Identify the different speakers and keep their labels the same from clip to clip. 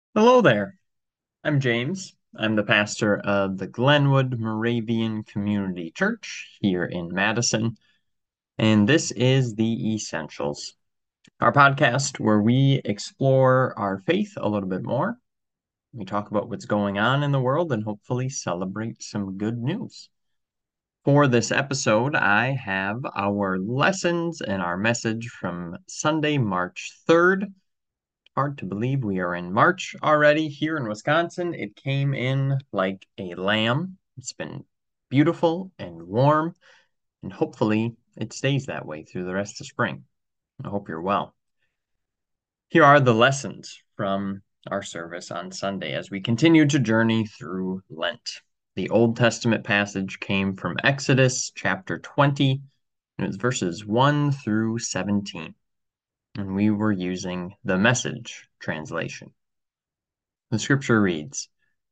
Speaker 1: Hello there. I'm James. I'm the pastor of the Glenwood Moravian Community Church here in Madison, and this is The Essentials, our podcast where we explore our faith a little bit more. We talk about what's going on in the world and hopefully celebrate some good news. For this episode, I have our lessons and our message from Sunday, March 3rd. Hard to believe we are in March already here in Wisconsin. It came in like a lamb. It's been beautiful and warm, and hopefully it stays that way through the rest of spring. I hope you're well. Here are the lessons from our service on Sunday as we continue to journey through Lent. The Old Testament passage came from Exodus chapter 20, and it was verses 1 through 17. And we were using the Message translation. The scripture reads,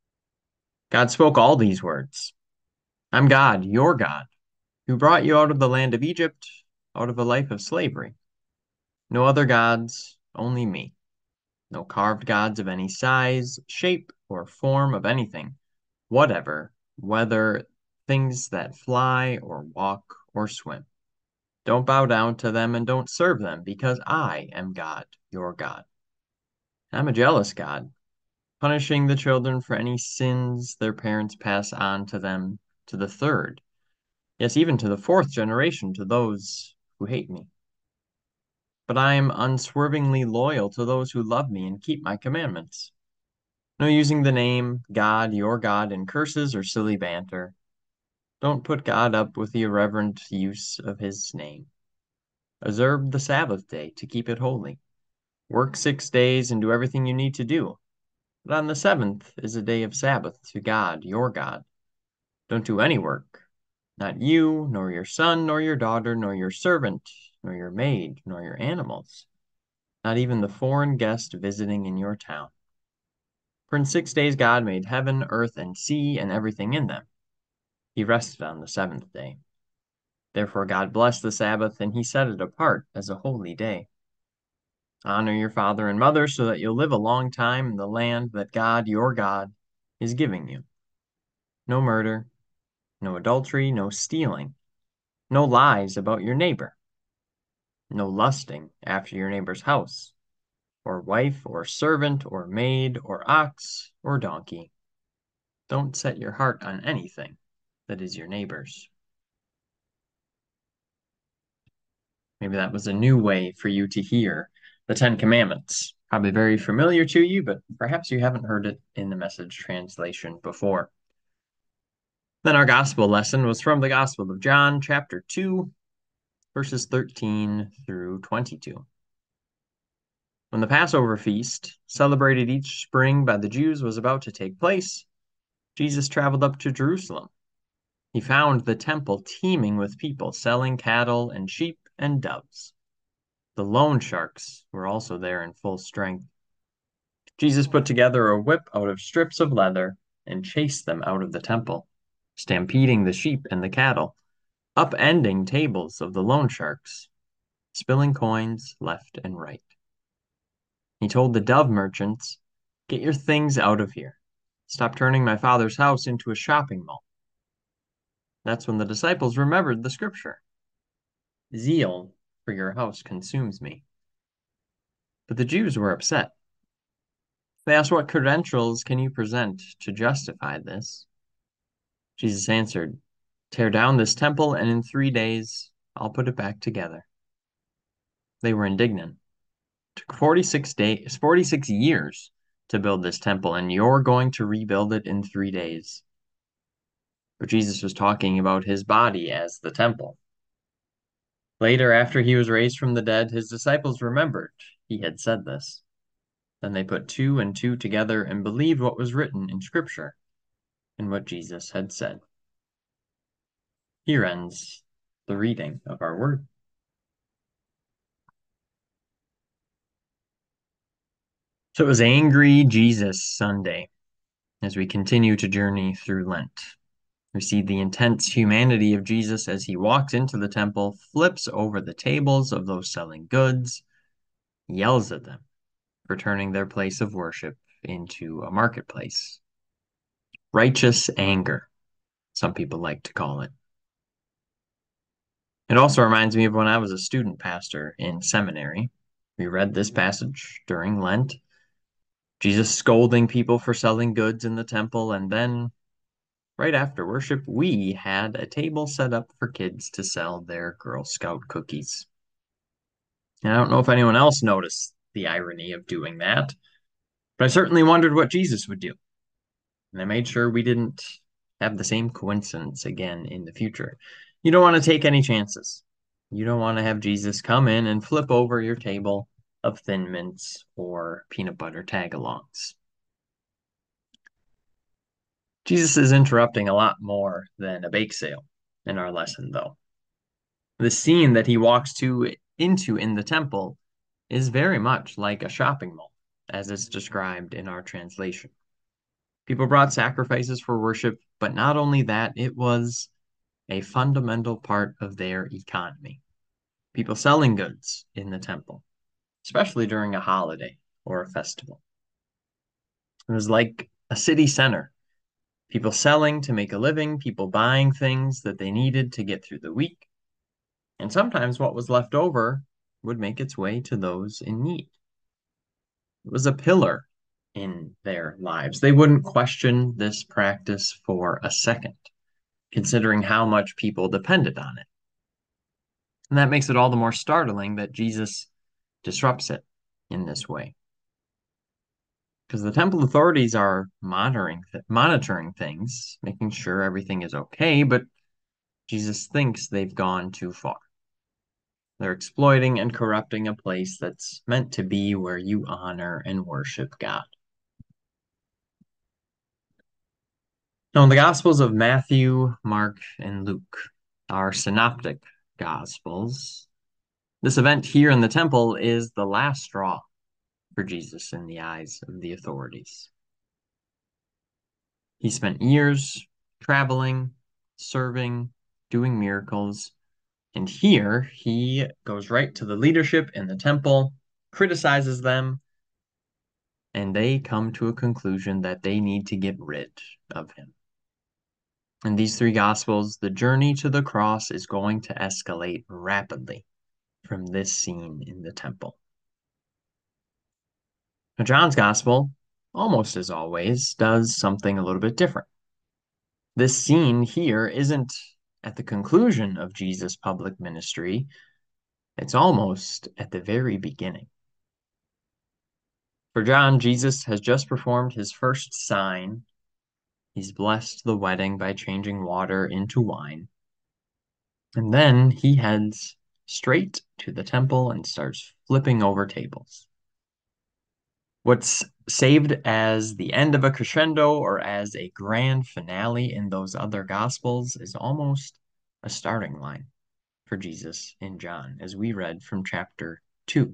Speaker 1: God spoke all these words. I'm God, your God, who brought you out of the land of Egypt, out of a life of slavery. No other gods, only me. No carved gods of any size, shape, or form of anything, whatever, whether things that fly or walk or swim. Don't bow down to them and don't serve them, because I am God, your God. I'm a jealous God, punishing the children for any sins their parents pass on to them to the third, yes, even to the fourth generation to those who hate me. But I am unswervingly loyal to those who love me and keep my commandments. No using the name God, your God, in curses or silly banter. Don't put God up with the irreverent use of his name. Observe the Sabbath day to keep it holy. Work 6 days and do everything you need to do. But on the seventh is a day of Sabbath to God, your God. Don't do any work, not you, nor your son, nor your daughter, nor your servant, nor your maid, nor your animals, not even the foreign guest visiting in your town. For in 6 days God made heaven, earth, and sea, and everything in them. He rested on the seventh day. Therefore God blessed the Sabbath, and he set it apart as a holy day. Honor your father and mother so that you'll live a long time in the land that God, your God, is giving you. No murder, no adultery, no stealing, no lies about your neighbor, no lusting after your neighbor's house, or wife, or servant, or maid, or ox, or donkey. Don't set your heart on anything that is your neighbor's. Maybe that was a new way for you to hear the Ten Commandments. Probably very familiar to you, but perhaps you haven't heard it in the Message translation before. Then our gospel lesson was from the Gospel of John, chapter 2, verses 13 through 22. When the Passover feast, celebrated each spring by the Jews, was about to take place, Jesus traveled up to Jerusalem. He found the temple teeming with people selling cattle and sheep and doves. The loan sharks were also there in full strength. Jesus put together a whip out of strips of leather and chased them out of the temple, stampeding the sheep and the cattle, upending tables of the loan sharks, spilling coins left and right. He told the dove merchants, "Get your things out of here. Stop turning my father's house into a shopping mall." That's when the disciples remembered the scripture. Zeal for your house consumes me. But the Jews were upset. They asked, "What credentials can you present to justify this?" Jesus answered, "Tear down this temple, and in 3 days I'll put it back together." They were indignant. It took 46 years to build this temple, and you're going to rebuild it in 3 days. But Jesus was talking about his body as the temple. Later, after he was raised from the dead, his disciples remembered he had said this. Then they put two and two together and believed what was written in Scripture and what Jesus had said. Here ends the reading of our word. So it was Angry Jesus Sunday as we continue to journey through Lent. We see the intense humanity of Jesus as he walks into the temple, flips over the tables of those selling goods, yells at them for turning their place of worship into a marketplace. Righteous anger, some people like to call it. It also reminds me of when I was a student pastor in seminary. We read this passage during Lent. Jesus scolding people for selling goods in the temple, and then right after worship, we had a table set up for kids to sell their Girl Scout cookies. And I don't know if anyone else noticed the irony of doing that, but I certainly wondered what Jesus would do. And I made sure we didn't have the same coincidence again in the future. You don't want to take any chances. You don't want to have Jesus come in and flip over your table of Thin Mints or peanut butter tag-alongs. Jesus is interrupting a lot more than a bake sale in our lesson, though. The scene that he walks into in the temple is very much like a shopping mall, as it's described in our translation. People brought sacrifices for worship, but not only that, it was a fundamental part of their economy. People selling goods in the temple, especially during a holiday or a festival. It was like a city center. People selling to make a living, people buying things that they needed to get through the week, and sometimes what was left over would make its way to those in need. It was a pillar in their lives. They wouldn't question this practice for a second, considering how much people depended on it. And that makes it all the more startling that Jesus disrupts it in this way. Because the temple authorities are monitoring things, making sure everything is okay, but Jesus thinks they've gone too far. They're exploiting and corrupting a place that's meant to be where you honor and worship God. Now, in the Gospels of Matthew, Mark, and Luke, our synoptic Gospels, this event here in the temple is the last straw for Jesus in the eyes of the authorities. He spent years traveling, serving, doing miracles, and here he goes right to the leadership in the temple, criticizes them, and they come to a conclusion that they need to get rid of him. In these three Gospels, the journey to the cross is going to escalate rapidly from this scene in the temple. Now, John's Gospel, almost as always, does something a little bit different. This scene here isn't at the conclusion of Jesus' public ministry, it's almost at the very beginning. For John, Jesus has just performed his first sign. He's blessed the wedding by changing water into wine. And then he heads straight to the temple and starts flipping over tables. What's saved as the end of a crescendo or as a grand finale in those other Gospels is almost a starting line for Jesus in John, as we read from chapter 2.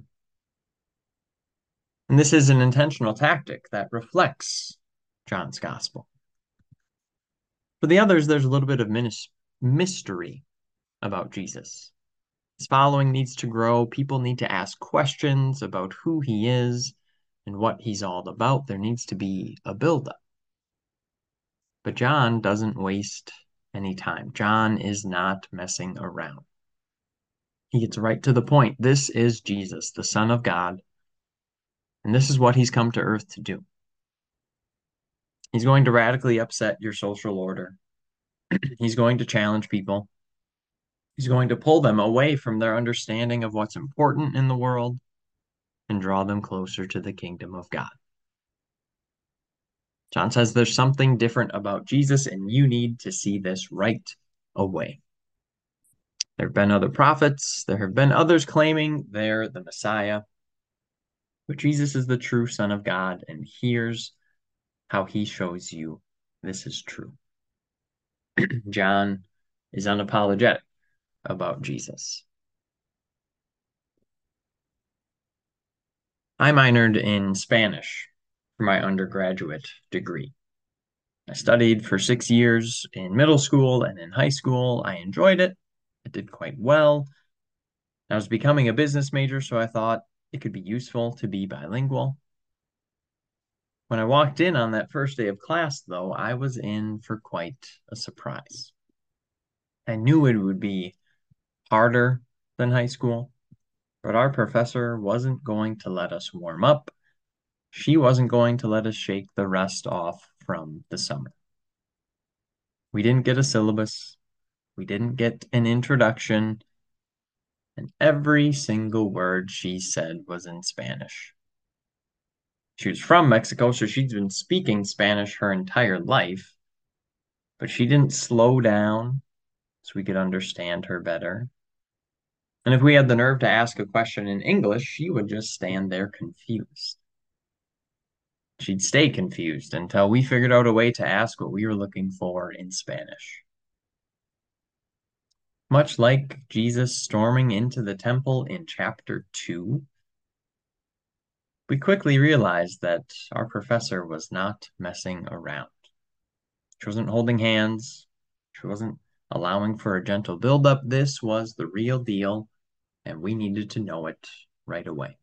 Speaker 1: And this is an intentional tactic that reflects John's Gospel. For the others, there's a little bit of mystery about Jesus. His following needs to grow. People need to ask questions about who he is and what he's all about. There needs to be a buildup. But John doesn't waste any time. John is not messing around. He gets right to the point. This is Jesus, the Son of God, and this is what he's come to earth to do. He's going to radically upset your social order. He's going to challenge people. He's going to pull them away from their understanding of what's important in the world and draw them closer to the kingdom of God. John says there's something different about Jesus, and you need to see this right away. There have been other prophets. There have been others claiming they're the Messiah. But Jesus is the true Son of God, and here's how he shows you this is true. John is unapologetic about Jesus. I minored in Spanish for my undergraduate degree. I studied for 6 years in middle school and in high school. I enjoyed it. I did quite well. I was becoming a business major, so I thought it could be useful to be bilingual. When I walked in on that first day of class, though, I was in for quite a surprise. I knew it would be harder than high school, but our professor wasn't going to let us warm up. She wasn't going to let us shake the rust off from the summer. We didn't get a syllabus. We didn't get an introduction. And every single word she said was in Spanish. She was from Mexico, so she'd been speaking Spanish her entire life, but she didn't slow down so we could understand her better. And if we had the nerve to ask a question in English, she would just stand there confused. She'd stay confused until we figured out a way to ask what we were looking for in Spanish. Much like Jesus storming into the temple in chapter 2, we quickly realized that our professor was not messing around. She wasn't holding hands. She wasn't allowing for a gentle buildup. This was the real deal, and we needed to know it right away.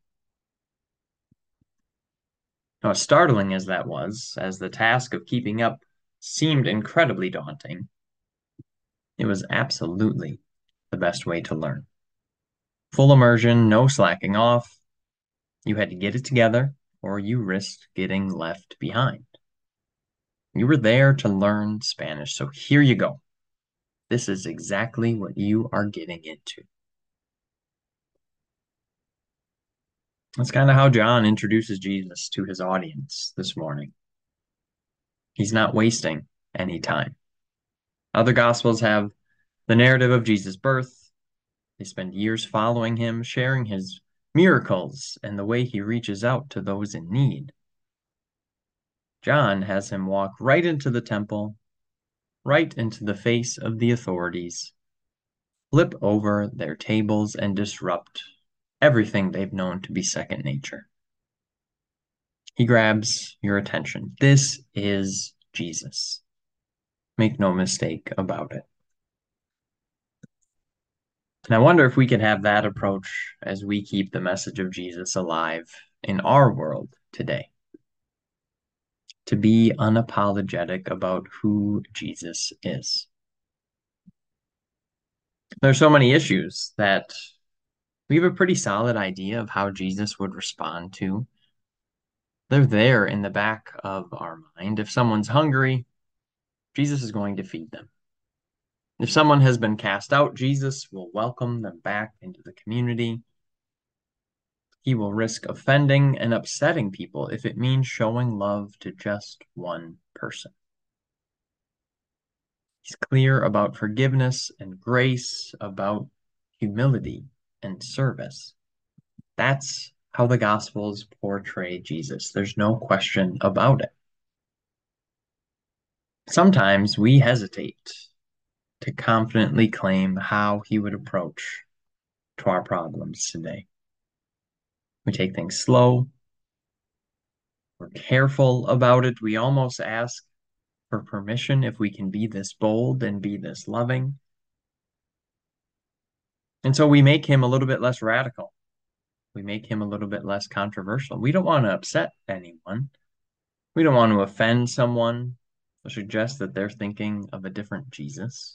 Speaker 1: Now, as startling as that was, as the task of keeping up seemed incredibly daunting, it was absolutely the best way to learn. Full immersion, no slacking off. You had to get it together, or you risked getting left behind. You were there to learn Spanish, so here you go. This is exactly what you are getting into. That's kind of how John introduces Jesus to his audience this morning. He's not wasting any time. Other gospels have the narrative of Jesus' birth. They spend years following him, sharing his miracles and the way he reaches out to those in need. John has him walk right into the temple, right into the face of the authorities, flip over their tables, and disrupt everything they've known to be second nature. He grabs your attention. This is Jesus. Make no mistake about it. And I wonder if we can have that approach as we keep the message of Jesus alive in our world today. To be unapologetic about who Jesus is. There's so many issues that we have a pretty solid idea of how Jesus would respond to. They're there in the back of our mind. If someone's hungry, Jesus is going to feed them. If someone has been cast out, Jesus will welcome them back into the community. He will risk offending and upsetting people if it means showing love to just one person. He's clear about forgiveness and grace, about humility and service. That's how the Gospels portray Jesus. There's no question about it. Sometimes we hesitate to confidently claim how he would approach to our problems today. We take things slow. We're careful about it. We almost ask for permission if we can be this bold and be this loving. And so we make him a little bit less radical. We make him a little bit less controversial. We don't want to upset anyone. We don't want to offend someone or suggest that they're thinking of a different Jesus.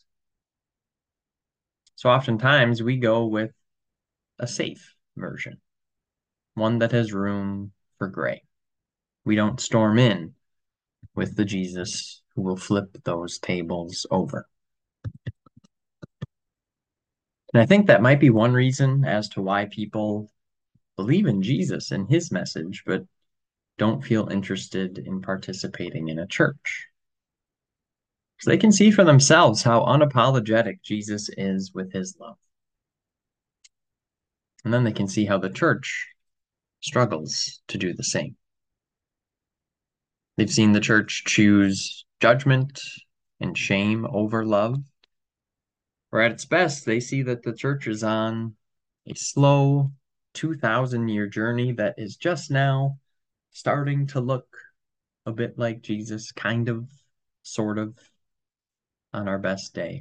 Speaker 1: So oftentimes we go with a safe version, one that has room for gray. We don't storm in with the Jesus who will flip those tables over. And I think that might be one reason as to why people believe in Jesus and his message, but don't feel interested in participating in a church. So they can see for themselves how unapologetic Jesus is with his love. And then they can see how the church struggles to do the same. They've seen the church choose judgment and shame over love. Or at its best, they see that the church is on a slow 2,000-year journey that is just now starting to look a bit like Jesus, kind of, sort of, on our best day.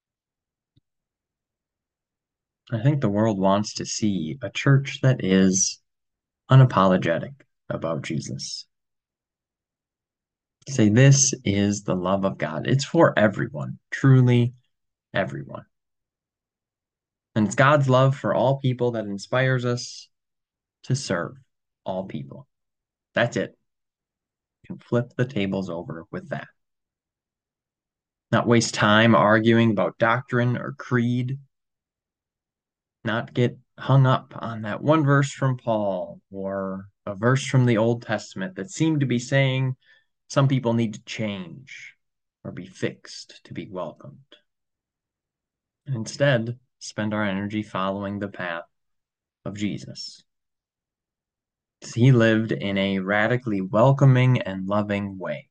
Speaker 1: I think the world wants to see a church that is unapologetic about Jesus. Say, this is the love of God. It's for everyone, truly everyone. And it's God's love for all people that inspires us to serve all people. That's it. You can flip the tables over with that. Not waste time arguing about doctrine or creed. Not get hung up on that one verse from Paul or a verse from the Old Testament that seemed to be saying some people need to change or be fixed to be welcomed. And instead, spend our energy following the path of Jesus. He lived in a radically welcoming and loving way.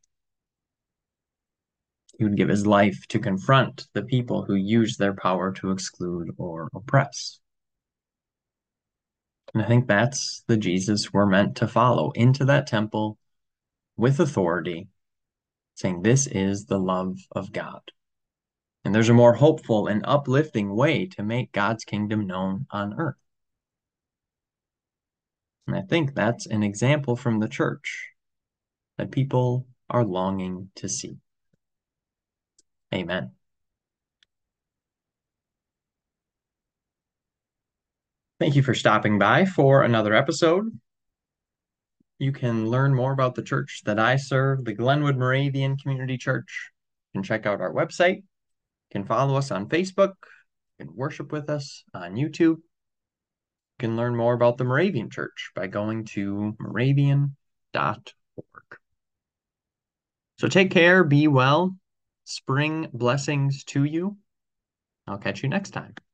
Speaker 1: He would give his life to confront the people who use their power to exclude or oppress. And I think that's the Jesus we're meant to follow into that temple with authority, saying, this is the love of God. And there's a more hopeful and uplifting way to make God's kingdom known on earth. And I think that's an example from the church that people are longing to see. Amen. Thank you for stopping by for another episode. You can learn more about the church that I serve, the Glenwood Moravian Community Church. You can check out our website. You can follow us on Facebook. You can worship with us on YouTube. You can learn more about the Moravian Church by going to moravian.org. So take care, be well, spring blessings to you. I'll catch you next time.